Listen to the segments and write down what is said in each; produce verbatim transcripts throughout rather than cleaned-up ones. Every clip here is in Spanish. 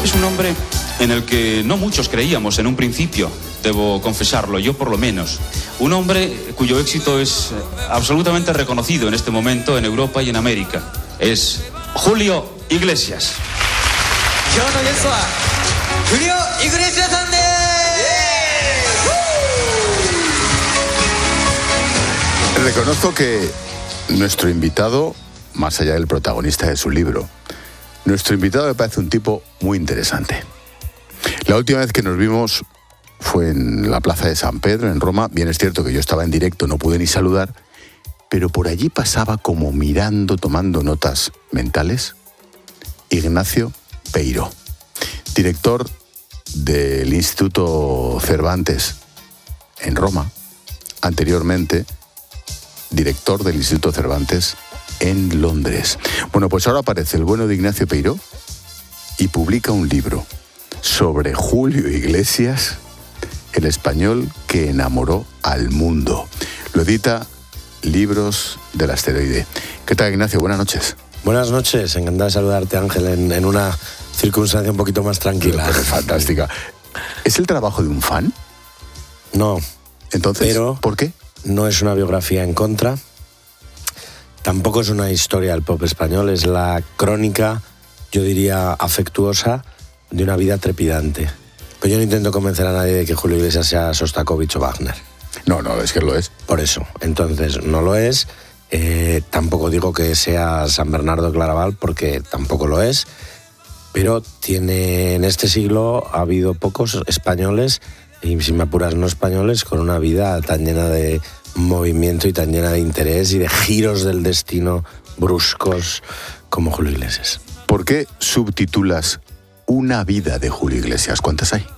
Es un hombre en el que no muchos creíamos en un principio, debo confesarlo, yo por lo menos. Un hombre cuyo éxito es absolutamente reconocido en este momento en Europa y en América. Es Julio Iglesias. Julio Iglesias. Reconozco que nuestro invitado, más allá del protagonista de su libro, nuestro invitado me parece un tipo muy interesante. La última vez que nos vimos fue en la Plaza de San Pedro, en Roma. Bien es cierto que yo estaba en directo, no pude ni saludar, pero por allí pasaba como mirando, tomando notas mentales, Ignacio Peiró, director del Instituto Cervantes en Roma, anteriormente director del Instituto Cervantes en Londres. Bueno, pues ahora aparece el bueno de Ignacio Peiró y publica un libro sobre Julio Iglesias, el español que enamoró al mundo. Lo edita Libros del Asteroide. ¿Qué tal, Ignacio? Buenas noches. Buenas noches, encantado de saludarte, Ángel, en, en una circunstancia un poquito más tranquila. Pero, pero fantástica. ¿Es el trabajo de un fan? No. Entonces, pero ¿por qué? No es una biografía en contra, tampoco es una historia del pop español, es la crónica, yo diría, afectuosa de una vida trepidante. Pero yo no intento convencer a nadie de que Julio Iglesias sea Sostakovich o Wagner. No, no, es que lo es. Por eso, entonces no lo es. Eh, tampoco digo que sea San Bernardo Claraval, porque tampoco lo es. Pero tiene, en este siglo ha habido pocos españoles, y si me apuras no españoles, con una vida tan llena de movimiento y tan llena de interés y de giros del destino bruscos como Julio Iglesias. ¿Por qué subtitulas Una vida de Julio Iglesias? ¿Cuántas hay?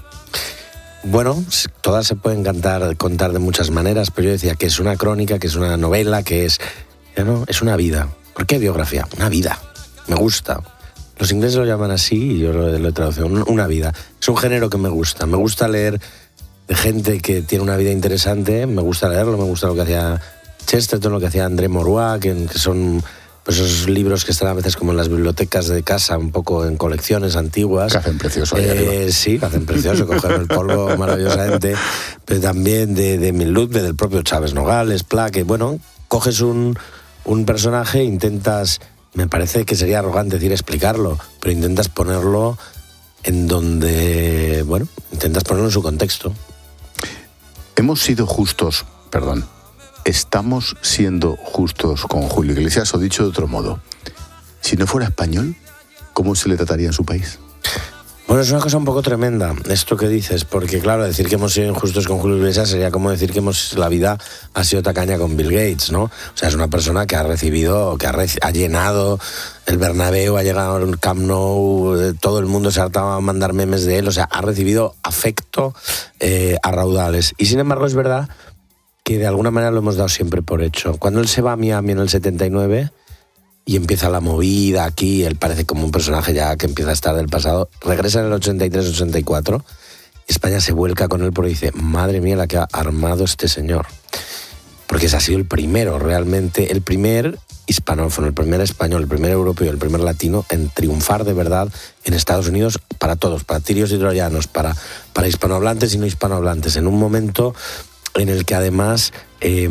Bueno, todas se pueden cantar, contar de muchas maneras, pero yo decía que es una crónica, que es una novela, que es, ¿no? Es una vida. ¿Por qué biografía? Una vida. Me gusta. Los ingleses lo llaman así y yo lo, lo he traducido. Una vida. Es un género que me gusta. Me gusta leer de gente que tiene una vida interesante. Me gusta leerlo. Me gusta lo que hacía Chesterton, lo que hacía André Maurois, que, que son pues esos libros que están a veces como en las bibliotecas de casa, un poco en colecciones antiguas. Que hacen precioso ahí eh, arriba. Sí, que hacen precioso, coger el polvo maravillosamente. Pero también de, de Milutbe, del propio Chávez Nogales, Pla, que bueno, coges un, un personaje e intentas... Me parece que sería arrogante decir explicarlo, pero intentas ponerlo en donde, bueno, intentas ponerlo en su contexto. Hemos sido justos, perdón, estamos siendo justos con Julio Iglesias, o dicho de otro modo, si no fuera español, ¿cómo se le trataría en su país? Bueno, es una cosa un poco tremenda esto que dices, porque claro, decir que hemos sido injustos con Julio Iglesias sería como decir que hemos, la vida ha sido tacaña con Bill Gates, ¿no? O sea, es una persona que ha recibido, que ha, re, ha llenado el Bernabéu, ha llegado al Camp Nou, todo el mundo se ha hartado a mandar memes de él, o sea, ha recibido afecto eh, a raudales. Y sin embargo es verdad que de alguna manera lo hemos dado siempre por hecho. Cuando él se va a Miami en el setenta y nueve... y empieza la movida aquí, él parece como un personaje ya que empieza a estar del pasado, regresa en el ochenta y tres ochenta y cuatro, España se vuelca con él porque dice, madre mía la que ha armado este señor, porque ese ha sido el primero, realmente, el primer hispanófono, el primer español, el primer europeo, el primer latino en triunfar de verdad en Estados Unidos para todos, para tirios y troyanos, para, para hispanohablantes y no hispanohablantes, en un momento en el que además... Eh,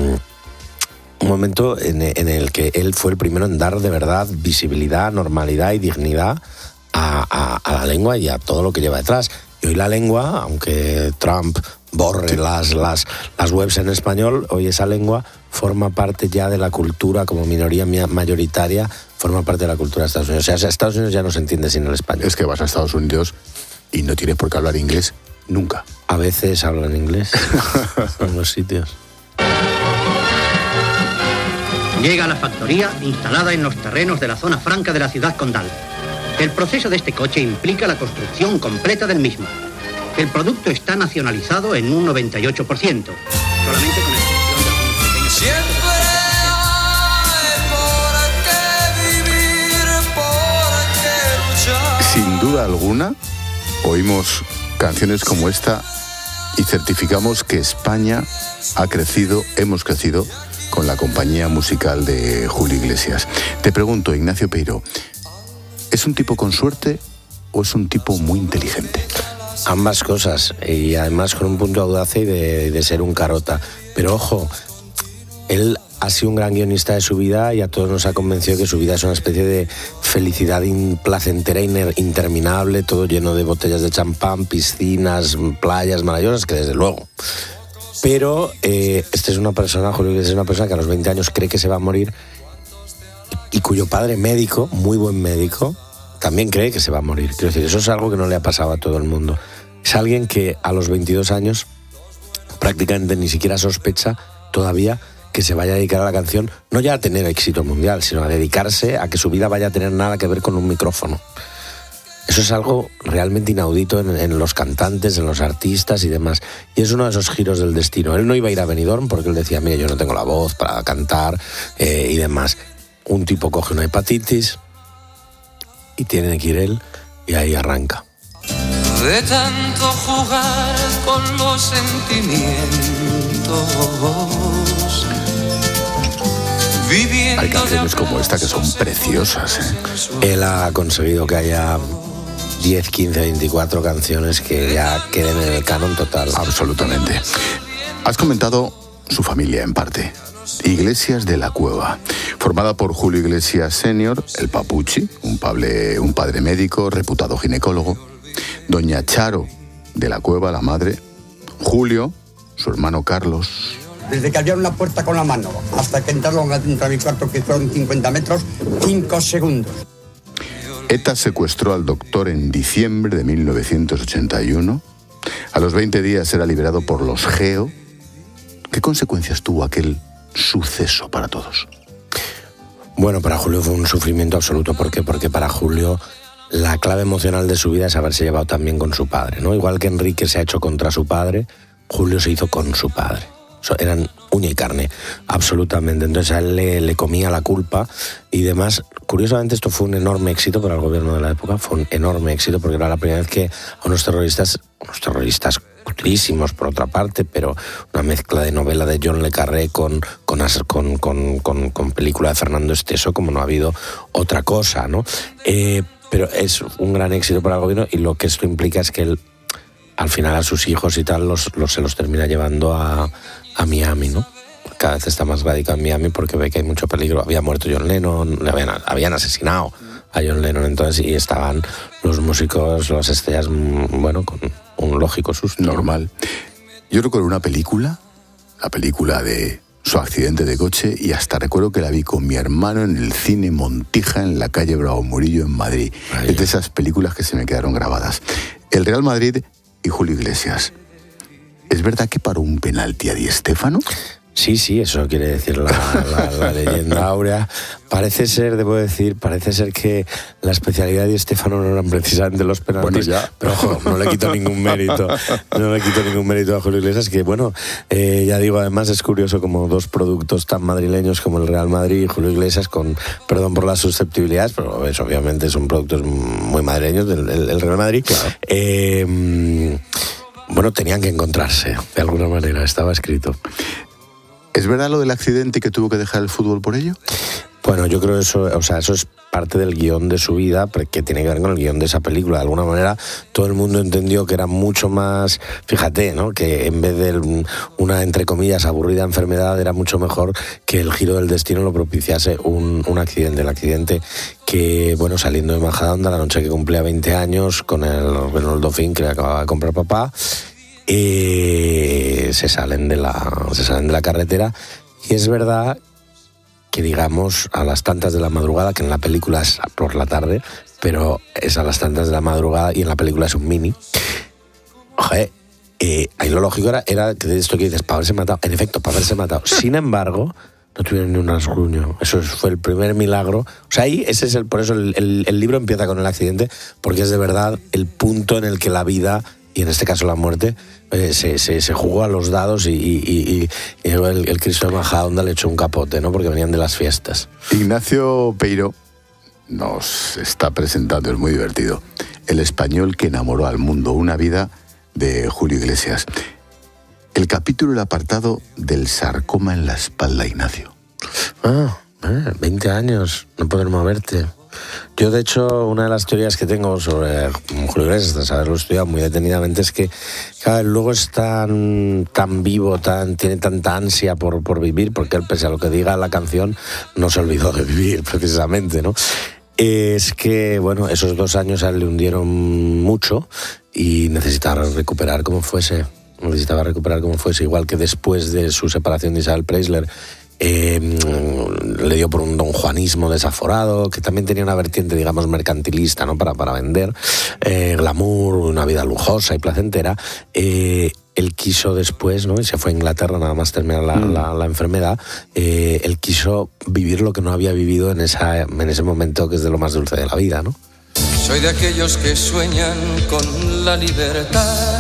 Un momento en, en el que él fue el primero en dar de verdad visibilidad, normalidad y dignidad a, a, a la lengua y a todo lo que lleva detrás. Y hoy la lengua, aunque Trump borre las, las, las webs en español, hoy esa lengua forma parte ya de la cultura como minoría mayoritaria, forma parte de la cultura de Estados Unidos. O sea, Estados Unidos ya no se entiende sin el español. Es que vas a Estados Unidos y no tienes por qué hablar inglés nunca. A veces hablan inglés en los sitios. Llega a la factoría instalada en los terrenos de la zona franca de la ciudad condal. El proceso de este coche implica la construcción completa del mismo. El producto está nacionalizado en un noventa y ocho por ciento. Solamente con excepción de algunos pequeños... Siempre hay por qué vivir, por qué luchar. Sin duda alguna, oímos canciones como esta y certificamos que España ha crecido, hemos crecido con la compañía musical de Julio Iglesias. Te pregunto, Ignacio Peiró, ¿es un tipo con suerte o es un tipo muy inteligente? Ambas cosas, y además con un punto de audacia y de, de ser un carota. Pero ojo, él ha sido un gran guionista de su vida y a todos nos ha convencido que su vida es una especie de felicidad placentera e interminable, todo lleno de botellas de champán, piscinas, playas maravillosas, que desde luego. Pero eh, este es una persona, Julio Iglesias es una persona que a los veinte años cree que se va a morir y cuyo padre médico, muy buen médico, también cree que se va a morir. Quiero decir, eso es algo que no le ha pasado a todo el mundo. Es alguien que a los veintidós años prácticamente ni siquiera sospecha todavía que se vaya a dedicar a la canción, no ya a tener éxito mundial, sino a dedicarse a que su vida vaya a tener nada que ver con un micrófono. Eso es algo realmente inaudito en, en los cantantes, en los artistas y demás. Y es uno de esos giros del destino. Él no iba a ir a Benidorm porque él decía, mire, yo no tengo la voz para cantar eh, y demás. Un tipo coge una hepatitis y tiene que ir él y ahí arranca. De tanto jugar con los sentimientos. Hay canciones como esta que son preciosas, ¿eh? Él ha conseguido que haya diez, quince, veinticuatro canciones que ya queden en el canon total. Absolutamente. Has comentado su familia en parte. Iglesias de la Cueva, formada por Julio Iglesias senior, el Papuchi, un padre, un padre médico, reputado ginecólogo, doña Charo de la Cueva, la madre, Julio, su hermano Carlos. Desde que abrieron la puerta con la mano hasta que entraron dentro de mi cuarto, que fueron cincuenta metros, cinco segundos. ETA secuestró al doctor en diciembre de mil novecientos ochenta y uno. A los veinte días era liberado por los GEO. ¿Qué consecuencias tuvo aquel suceso para todos? Bueno, para Julio fue un sufrimiento absoluto. ¿Por qué? Porque para Julio la clave emocional de su vida es haberse llevado también con su padre, ¿no? Igual que Enrique se ha hecho contra su padre, Julio se hizo con su padre. Eran uña y carne, absolutamente. Entonces a él le, le comía la culpa y demás. Curiosamente esto fue un enorme éxito para el gobierno de la época, fue un enorme éxito porque era la primera vez que a unos terroristas, unos terroristas cutrísimos por otra parte, pero una mezcla de novela de John le Carré con, con, con, con, con, con película de Fernando Esteso, como no ha habido otra cosa, ¿no? Eh, pero es un gran éxito para el gobierno y lo que esto implica es que él, al final a sus hijos y tal, los, los, se los termina llevando a, a Miami, ¿no? Cada vez está más radicado en Miami porque ve que hay mucho peligro. Había muerto John Lennon, le habían, habían asesinado a John Lennon, entonces, y estaban los músicos, las estrellas, bueno, con un lógico susto. Normal. Yo recuerdo una película, la película de su accidente de coche, y hasta recuerdo que la vi con mi hermano en el cine Montija, en la calle Bravo Murillo, en Madrid. Ay, es de esas películas que se me quedaron grabadas. El Real Madrid y Julio Iglesias. ¿Es verdad que paró un penalti a Di Stéfano? Sí, sí, eso quiere decir la, la, la leyenda áurea. Parece ser, debo decir, parece ser que la especialidad de Di Stéfano no eran precisamente los penaltis. Bueno, ya. Pero ojo, no le quito ningún mérito. No le quito ningún mérito a Julio Iglesias, que bueno, eh, ya digo, además es curioso como dos productos tan madrileños como el Real Madrid y Julio Iglesias, con perdón por las susceptibilidades, pero es, obviamente son productos muy madrileños del el, el Real Madrid. Claro. Eh, bueno, tenían que encontrarse, de alguna manera, estaba escrito. ¿Es verdad lo del accidente y que tuvo que dejar el fútbol por ello? Bueno, yo creo eso, o sea, eso es parte del guión de su vida, que tiene que ver con el guión de esa película. De alguna manera, todo el mundo entendió que era mucho más, fíjate, ¿no? Que en vez de una, entre comillas, aburrida enfermedad, era mucho mejor que el giro del destino lo propiciase un, un accidente. El accidente que, bueno, saliendo de Majadahonda, la noche que cumplía veinte años, con el Renault Dauphine que le acababa de comprar papá, eh, se salen de la, se salen de la carretera, y es verdad que, digamos, a las tantas de la madrugada, que en la película es por la tarde, pero es a las tantas de la madrugada y en la película es un mini. Oye, eh, ahí lo lógico era, era que esto que dices, para haberse matado, en efecto, para haberse matado. Sin embargo, no tuvieron ni un rasguño. Eso fue el primer milagro. O sea, ahí, ese es el, por eso el, el, el libro empieza con el accidente, porque es de verdad el punto en el que la vida, y en este caso la muerte, eh, se, se, se jugó a los dados y, y, y, y el, el Cristo de Majadahonda le echó un capote, ¿no? Porque venían de las fiestas. Ignacio Peiró nos está presentando, es muy divertido, El español que enamoró al mundo, una vida de Julio Iglesias. El capítulo, el apartado del sarcoma en la espalda, Ignacio. Ah, eh, veinte años, no poder moverte. Yo, de hecho, una de las teorías que tengo sobre Julio Iglesias, tras haberlo estudiado muy detenidamente, es que cada vez luego es tan, tan vivo, tan, tiene tanta ansia por, por vivir, porque él, pese a lo que diga la canción, no se olvidó de vivir, precisamente, ¿no? Es que, bueno, esos dos años a él le hundieron mucho y necesitaba recuperar como fuese. Necesitaba recuperar como fuese, igual que después de su separación de Isabel Preisler, eh, le dio por un donjuanismo desaforado, que también tenía una vertiente, digamos, mercantilista, ¿no? Para, para vender, eh, glamour, una vida lujosa y placentera. Eh, él quiso después, ¿no? Y se fue a Inglaterra nada más terminar la, mm. la, la enfermedad. Eh, él quiso vivir lo que no había vivido en, esa, en ese momento, que es de lo más dulce de la vida, ¿no? Soy de aquellos que sueñan con la libertad.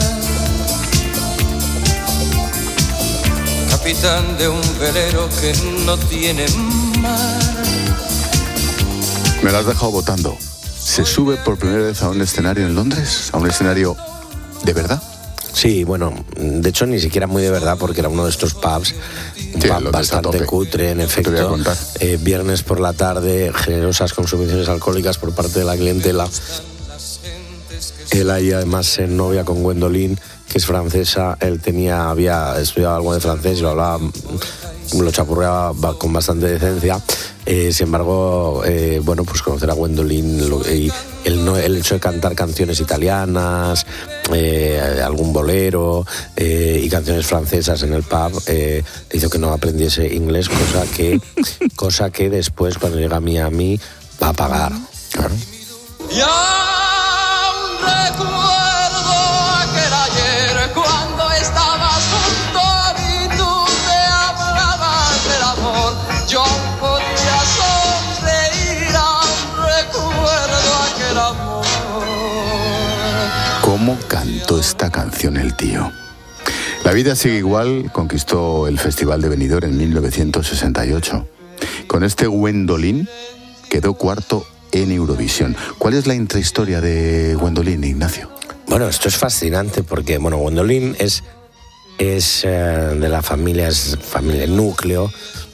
Capitán de un velero que no tiene mar. Me lo has dejado votando. ¿Se sube por primera vez a un escenario en Londres? ¿A un escenario de verdad? Sí, bueno, de hecho ni siquiera muy de verdad, porque era uno de estos pubs, un sí, pub bastante cutre, en efecto. Eh, viernes por la tarde, generosas consumiciones alcohólicas por parte de la clientela. Él ahí además se novia con Gwendoline, que es francesa. Él tenía, había estudiado algo de francés y lo hablaba, lo chapurreaba con bastante decencia. Eh, sin embargo, eh, bueno, pues conocer a Gwendoline lo, y el, no, el hecho de cantar canciones italianas, eh, algún bolero eh, y canciones francesas en el pub, eh, hizo que no aprendiese inglés, cosa que, cosa que después, cuando llega a Miami, va a pagar. Claro. Recuerdo aquel ayer cuando estabas junto a mí, tú me hablabas del amor, yo podía sonreír, recuerdo aquel amor. ¿Cómo cantó esta canción el tío? La vida sigue igual conquistó el Festival de Benidorm en mil novecientos sesenta y ocho. Con este Gwendoline quedó cuarto en Eurovisión. ¿Cuál es la intrahistoria de Gwendoline, Ignacio? Bueno, esto es fascinante porque, bueno, Gwendoline es, es eh, de la familia, es familia núcleo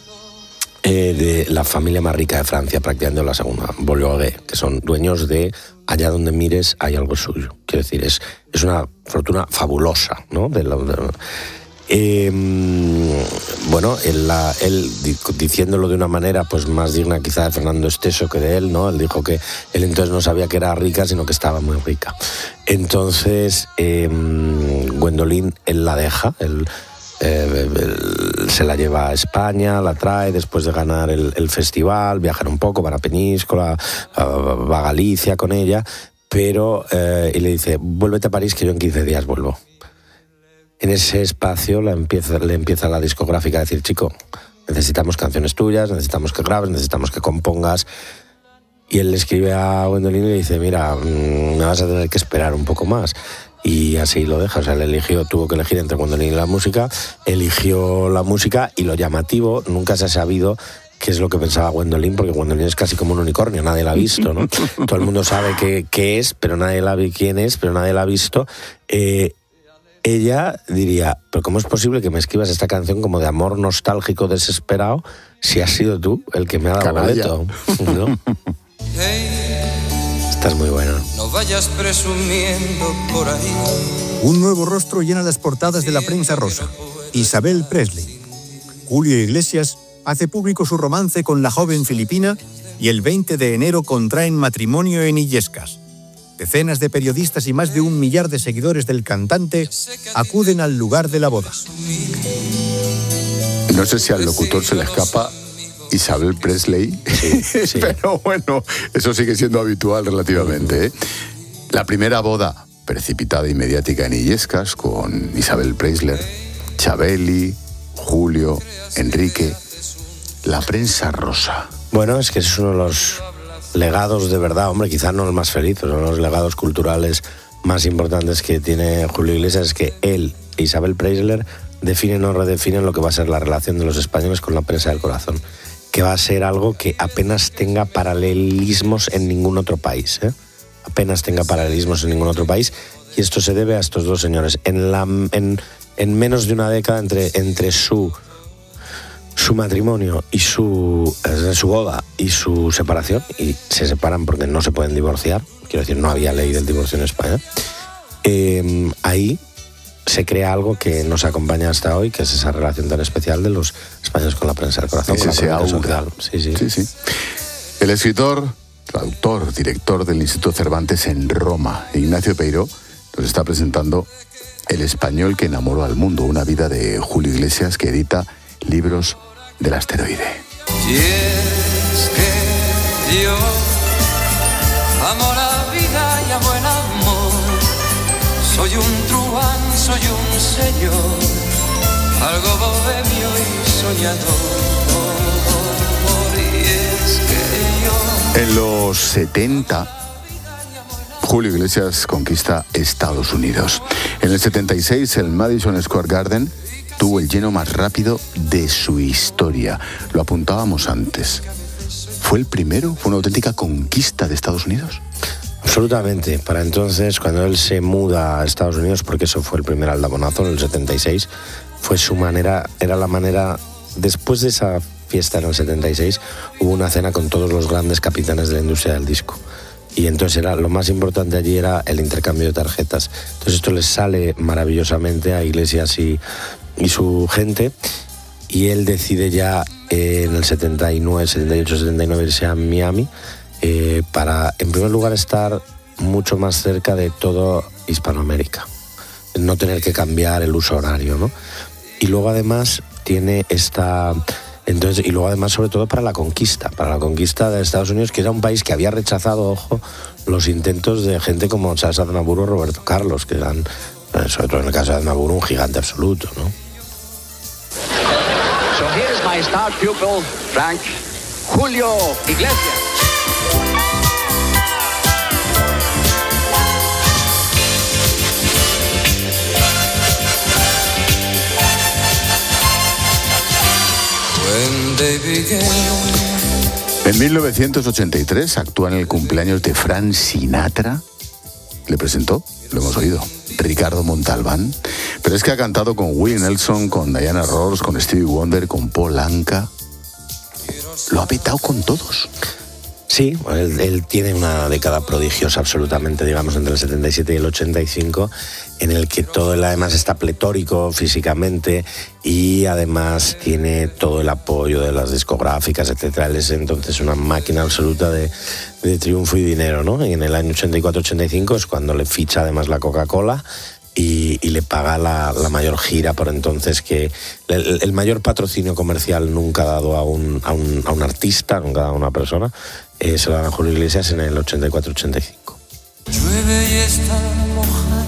eh, de la familia más rica de Francia, prácticamente la segunda, Bolloré, que son dueños de allá donde mires hay algo suyo. Quiero decir, es, es una fortuna fabulosa, ¿no? De la, de, Eh, bueno, él, la, él diciéndolo de una manera pues más digna quizá de Fernando Esteso que de él, ¿no? Él dijo que él entonces no sabía que era rica, sino que estaba muy rica. Entonces, eh, Gwendoline, él la deja, él, eh, él se la lleva a España, la trae después de ganar el, el festival, viajar un poco, van a Peñíscola, va a Galicia con ella, pero eh, y le dice, vuélvete a París que yo en quince días vuelvo. En ese espacio la empieza, le empieza la discográfica a decir, chico, necesitamos canciones tuyas, necesitamos que grabes, necesitamos que compongas. Y él le escribe a Gwendoline y le dice, mira, mmm, me vas a tener que esperar un poco más. Y así lo deja, o sea, él eligió, tuvo que elegir entre Gwendoline y la música, eligió la música y lo llamativo, nunca se ha sabido qué es lo que pensaba Gwendoline, porque Gwendoline es casi como un unicornio, nadie la ha visto, ¿no? Todo el mundo sabe qué, qué es, pero nadie la ve quién es, pero nadie la ha visto. Eh, Ella diría, pero ¿cómo es posible que me escribas esta canción como de amor nostálgico desesperado si has sido tú el que me ha dado boleto? ¿No? Hey, estás muy bueno. No vayas presumiendo por ahí. Un nuevo rostro llena las portadas de la prensa rosa. Isabel Presley. Julio Iglesias hace público su romance con la joven filipina y el veinte de enero contraen matrimonio en Illescas. Decenas de periodistas y más de un millar de seguidores del cantante acuden al lugar de la boda. No sé si al locutor se le escapa Isabel Presley, sí, sí. Pero bueno, eso sigue siendo habitual relativamente, ¿eh? La primera boda precipitada y mediática en Illescas con Isabel Preisler, Chabeli, Julio, Enrique, la prensa rosa. Bueno, es que es uno de los legados de verdad, hombre, quizás no el más feliz, pero uno de los legados culturales más importantes que tiene Julio Iglesias es que él e Isabel Preisler definen o redefinen lo que va a ser la relación de los españoles con la prensa del corazón, que va a ser algo que apenas tenga paralelismos en ningún otro país, ¿eh? Apenas tenga paralelismos en ningún otro país, y esto se debe a estos dos señores. En, la, en, en menos de una década entre, entre su... su matrimonio y su, eh, su boda y su separación, y se separan porque no se pueden divorciar, quiero decir, no había ley del divorcio en España, eh, ahí se crea algo que nos acompaña hasta hoy, que es esa relación tan especial de los españoles con la prensa del corazón. Es ese aura. Sí, sí. Sí, sí. El escritor, traductor, director del Instituto Cervantes en Roma, Ignacio Peiró, nos está presentando El español que enamoró al mundo, una vida de Julio Iglesias, que edita Libros del Asteroide. Y es que yo amo la vida y amo el amor. Soy un truán, soy un señor, algo bohemio y soñador. Y es que yo... En los setenta, Julio Iglesias conquista Estados Unidos. En el setenta y seis, el Madison Square Garden tuvo el lleno más rápido de su historia. Lo apuntábamos antes. ¿Fue el primero? ¿Fue una auténtica conquista de Estados Unidos? Absolutamente. Para entonces, cuando él se muda a Estados Unidos, porque eso fue el primer aldabonazo en el setenta y seis, fue su manera, era la manera, después de esa fiesta en el setenta y seis, hubo una cena con todos los grandes capitanes de la industria del disco. Y entonces era, lo más importante allí era el intercambio de tarjetas. Entonces esto les sale maravillosamente a Iglesias y, y su gente, y él decide ya eh, en el setenta y nueve, setenta y ocho, setenta y nueve irse a Miami, eh, para, en primer lugar, estar mucho más cerca de toda Hispanoamérica, no tener que cambiar el uso horario, ¿no? Y luego además tiene esta... Entonces, y luego además, sobre todo para la conquista, para la conquista de Estados Unidos, que era un país que había rechazado, ojo, los intentos de gente como Charles Aznavour o Roberto Carlos, que eran, sobre todo en el caso de Aznavour, un gigante absoluto, ¿no? So here's my star pupil, Frank, Julio Iglesias. En mil novecientos ochenta y tres actúa en el cumpleaños de Frank Sinatra. Le presentó, lo hemos oído, Ricardo Montalbán. Pero es que ha cantado con Willie Nelson, con Diana Ross, con Stevie Wonder, con Paul Anka. Lo ha petado con todos. Sí, él, él tiene una década prodigiosa absolutamente, digamos, entre el setenta y siete y el ochenta y cinco, en el que todo él además está pletórico físicamente y además tiene todo el apoyo de las discográficas, etcétera. Él es entonces una máquina absoluta de, de triunfo y dinero, ¿no? Y en el año ochenta y cuatro ochenta y cinco es cuando le ficha además la Coca-Cola y, y le paga la, la mayor gira por entonces, que el, el mayor patrocinio comercial nunca dado a un, a un, a un artista, nunca dado a una persona. Eh, se lo dan a Julio Iglesias en el ochenta y cuatro ochenta y cinco. Llueve y está mojada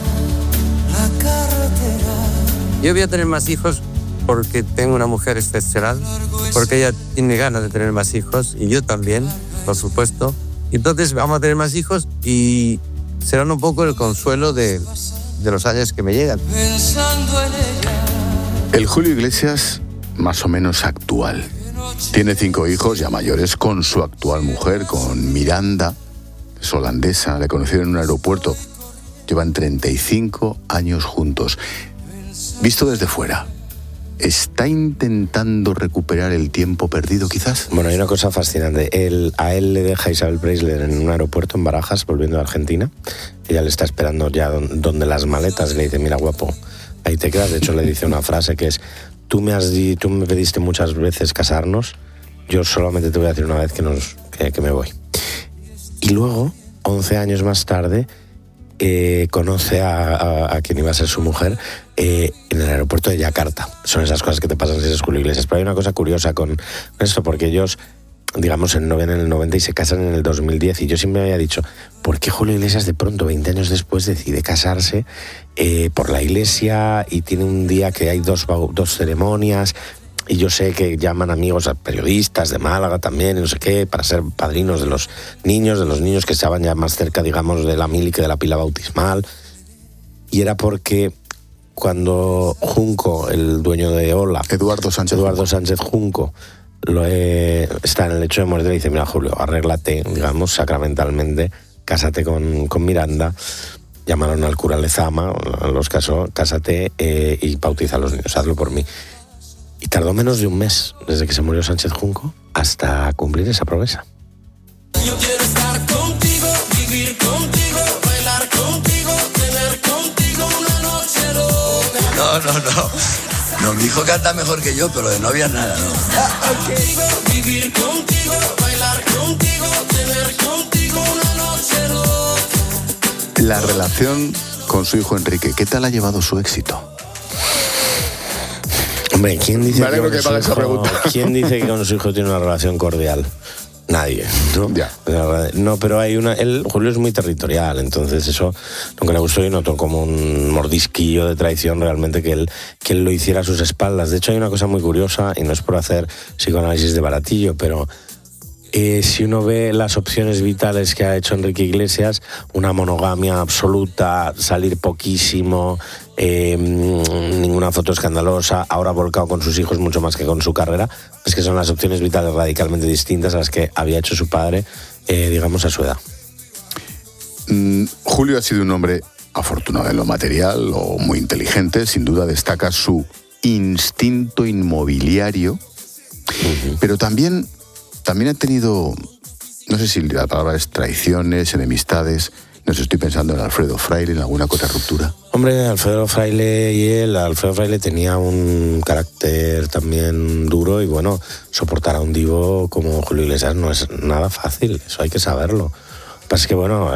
la carretera. Yo voy a tener más hijos porque tengo una mujer excepcional, porque ella tiene ganas de tener más hijos y yo también, por supuesto. Entonces vamos a tener más hijos y serán un poco el consuelo de, de los años que me llegan. Pensando en ella. El Julio Iglesias más o menos actual. Tiene cinco hijos ya mayores con su actual mujer, con Miranda, es holandesa, le conoció en un aeropuerto. Llevan treinta y cinco años juntos. Visto desde fuera, ¿está intentando recuperar el tiempo perdido quizás? Bueno, hay una cosa fascinante. Él, a él le deja Isabel Preisler en un aeropuerto en Barajas, volviendo a Argentina. Ella le está esperando ya donde las maletas, y le dice, mira, guapo, ahí te quedas. De hecho, le dice una frase que es, tú me, has di, tú me pediste muchas veces casarnos, yo solamente te voy a decir una vez que, nos, que, que me voy. Y luego, once años más tarde, eh, conoce a, a, a quien iba a ser su mujer eh, en el aeropuerto de Yakarta. Son esas cosas que te pasan si eres Julio Iglesias. Pero hay una cosa curiosa con esto, porque ellos, digamos, se novian en el noventa y se casan en el dos mil diez. Y yo siempre me había dicho, ¿por qué Julio Iglesias de pronto, veinte años después, decide casarse eh, por la iglesia y tiene un día que hay dos, dos ceremonias? Y yo sé que llaman amigos a periodistas de Málaga también, y no sé qué, para ser padrinos de los niños, de los niños que estaban ya más cerca, digamos, de la mili que de la pila bautismal. Y era porque cuando Junco, el dueño de Ola, Eduardo Sánchez, Eduardo Sánchez Junco, lo he, está en el lecho de muerte, le dice, mira, Julio, arréglate, digamos, sacramentalmente, cásate con, con Miranda. Llamaron al cura Lezama, los casó, cásate eh, y bautiza a los niños, hazlo por mí. Y tardó menos de un mes, desde que se murió Sánchez Junco, hasta cumplir esa promesa. Yo quiero estar contigo, vivir contigo, bailar contigo, tener contigo una noche loca. No, no, no. No, mi hijo canta mejor que yo, pero de novia nada, ¿no? Contigo, vivir contigo, bailar contigo, tener contigo una noche loca. La relación con su hijo Enrique, ¿qué tal ha llevado su éxito? Hombre, ¿quién dice, Me alegro que, que con me su hagas esa hijo, pregunta. ¿quién dice que con su hijo tiene una relación cordial? Nadie, ¿no? Ya. No, pero hay una... Él, Julio es muy territorial, entonces eso nunca le gustó y notó como un mordisquillo de traición realmente que él, que él lo hiciera a sus espaldas. De hecho, hay una cosa muy curiosa, y no es por hacer psicoanálisis de baratillo, pero eh, si uno ve las opciones vitales que ha hecho Enrique Iglesias, una monogamia absoluta, salir poquísimo, eh, ninguna foto escandalosa, ahora volcado con sus hijos mucho más que con su carrera, es que son las opciones vitales radicalmente distintas a las que había hecho su padre, eh, digamos, a su edad. Mm, Julio ha sido un hombre afortunado en lo material o muy inteligente, sin duda destaca su instinto inmobiliario, uh-huh. pero también, también ha tenido, no sé si la palabra es traiciones, enemistades. No sé, estoy pensando en Alfredo Fraile, en alguna otra ruptura. Hombre, Alfredo Fraile y él, Alfredo Fraile tenía un carácter también duro y bueno, soportar a un divo como Julio Iglesias no es nada fácil, eso hay que saberlo. Lo que pasa es que bueno,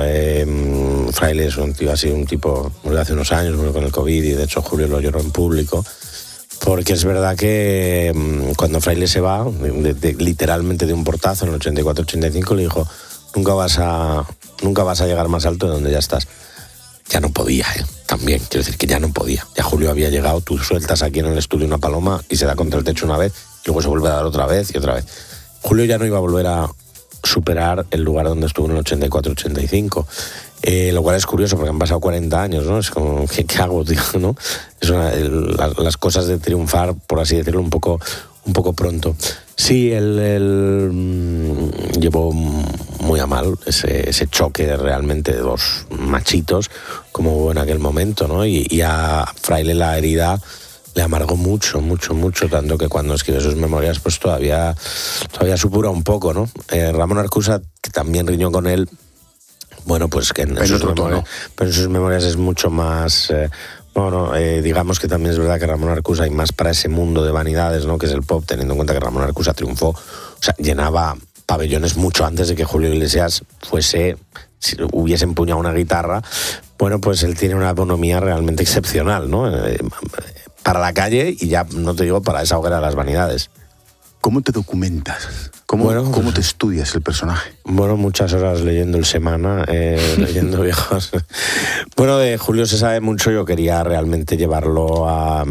eh, Fraile es un tío, ha sido un tipo, murió hace unos años, murió con el COVID y de hecho Julio lo lloró en público. Porque es verdad que mmm, cuando Fraile se va, de, de, literalmente de un portazo en el ochenta y cuatro ochenta y cinco, le dijo, nunca vas a nunca vas a llegar más alto de donde ya estás. Ya no podía, ¿eh? También, quiero decir que ya no podía. Ya Julio había llegado, tú sueltas aquí en el estudio una paloma y se da contra el techo una vez, y luego se vuelve a dar otra vez y otra vez. Julio ya no iba a volver a superar el lugar donde estuvo en el ochenta y cuatro ochenta y cinco. Eh, lo cual es curioso porque han pasado cuarenta años, ¿no? Es como, ¿qué, qué hago, tío? ¿No? Es una, el, la, las cosas de triunfar, por así decirlo, un poco, un poco pronto. Sí, él, él mmm, llevó muy a mal ese, ese choque realmente de dos machitos, como hubo en aquel momento, ¿no? Y, y a Fraile la herida le amargó mucho, mucho, mucho, tanto que cuando escribe sus memorias, pues todavía, todavía supura un poco, ¿no? Eh, Ramón Arcusa, que también riñó con él, bueno, pues que en, en, sus, memorias, pero en sus memorias es mucho más... Eh, bueno, eh, digamos que también es verdad que Ramón Arcusa hay más para ese mundo de vanidades, ¿no? Que es el pop, teniendo en cuenta que Ramón Arcusa triunfó, o sea, llenaba pabellones mucho antes de que Julio Iglesias fuese, si hubiese empuñado una guitarra. Bueno, pues él tiene una economía realmente excepcional, ¿no? Eh, para la calle y ya no te digo para esa hoguera de las vanidades. ¿Cómo te documentas? ¿Cómo, bueno, ¿cómo te estudias el personaje? Bueno, muchas horas leyendo el Semana, eh, leyendo viejos. Bueno, de Julio se sabe mucho. Yo quería realmente llevarlo a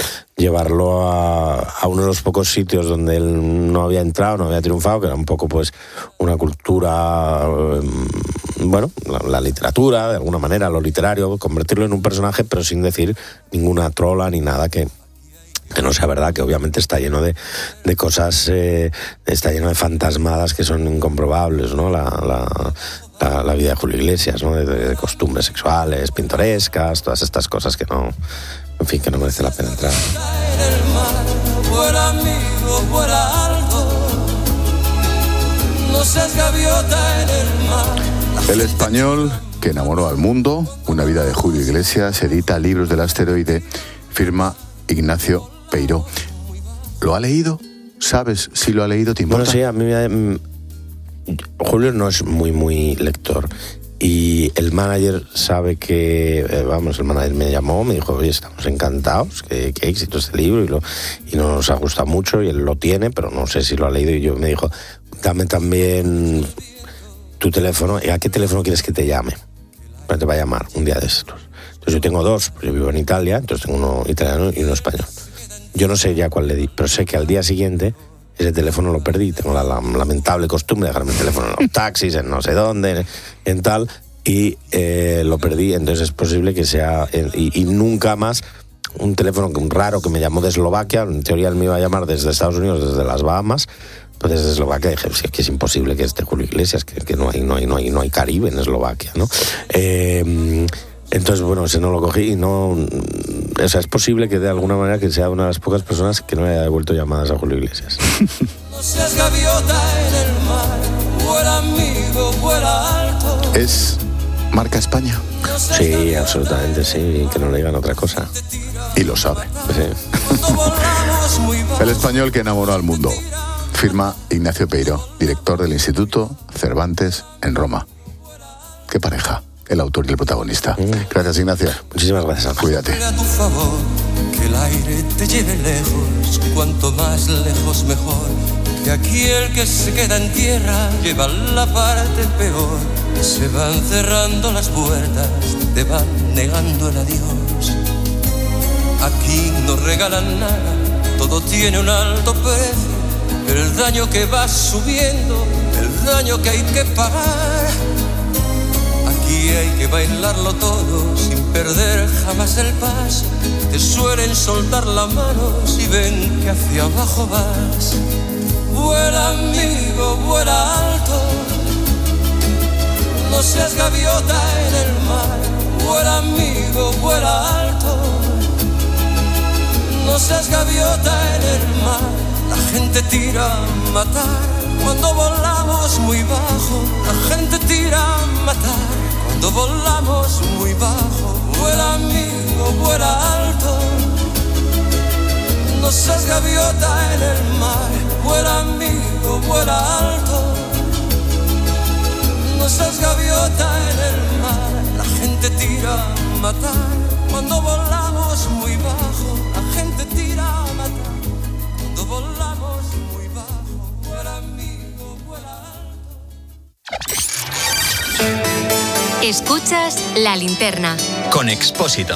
llevarlo a, a uno de los pocos sitios donde él no había entrado, no había triunfado, que era un poco pues una cultura, eh, bueno, la, la literatura, de alguna manera, lo literario, convertirlo en un personaje, pero sin decir ninguna trola ni nada que... que no sea verdad, que obviamente está lleno de, de cosas, eh, está lleno de fantasmadas que son incomprobables, ¿no? La, la, la, la vida de Julio Iglesias, ¿no? De, de costumbres sexuales, pintorescas, todas estas cosas que no, en fin, que no merece la pena entrar. El español que enamoró al mundo, una vida de Julio Iglesias, edita Libros del Asteroide, firma Ignacio Peiró. ¿Lo ha leído? ¿Sabes si lo ha leído? ¿Te importa? Bueno, sí, a mí me... Julio no es muy, muy lector. Y el manager sabe que... Eh, vamos, el manager me llamó, me dijo, oye, estamos encantados, qué, qué éxito este libro, y, lo, y nos ha gustado mucho, y él lo tiene, pero no sé si lo ha leído. Y yo me dijo, dame también tu teléfono. ¿Y a qué teléfono quieres que te llame? Bueno, te va a llamar un día de estos. Entonces yo tengo dos, yo vivo en Italia, entonces tengo uno italiano y uno español. Yo no sé ya cuál le di, pero sé que al día siguiente ese teléfono lo perdí. Tengo la, la lamentable costumbre de dejarme el teléfono en los taxis, en no sé dónde, en tal, y eh, lo perdí. Entonces es posible que sea... Y, y nunca más un teléfono raro que me llamó de Eslovaquia, en teoría él me iba a llamar desde Estados Unidos, desde las Bahamas, pues desde Eslovaquia dije, sí, que es imposible que esté Julio Iglesias, que, que no, hay, no, hay, no, hay, no hay Caribe en Eslovaquia, ¿no? Eh... Entonces, bueno, ese no lo cogí y no, o sea, es posible que de alguna manera que sea una de las pocas personas que no le haya devuelto llamadas a Julio Iglesias. No seas gaviota en el mar, vuela amigo, vuela alto. ¿Es marca España? Sí, absolutamente, sí, que no le digan otra cosa. Y lo sabe. Sí. El español que enamoró al mundo. Firma Ignacio Peiró, director del Instituto Cervantes en Roma. Qué pareja, el autor y el protagonista. Mm. Gracias, Ignacio. Muchísimas gracias, Ana. Cuídate. A tu favor, que el aire te lleve lejos, cuanto más lejos mejor. Que aquí el que se queda en tierra lleva la parte peor. Se van cerrando las puertas, te van negando el adiós. Aquí no regalan nada, todo tiene un alto precio. El daño que va subiendo, el daño que hay que pagar. Aquí hay que bailarlo todo sin perder jamás el paso. Te suelen soltar la mano si ven que hacia abajo vas. Vuela amigo, vuela alto. No seas gaviota en el mar. Vuela amigo, vuela alto. No seas gaviota en el mar. La gente tira a matar cuando volamos muy bajo. La gente tira a matar cuando volamos muy bajo. Vuela amigo, vuela alto. No seas gaviota en el mar. Vuela amigo, vuela alto. No seas gaviota en el mar. La gente tira a matar cuando volamos muy bajo. La gente tira a matar. Volamos muy bajo, vuela amigo, vuela alto. Escuchas La Linterna. Con Expósito.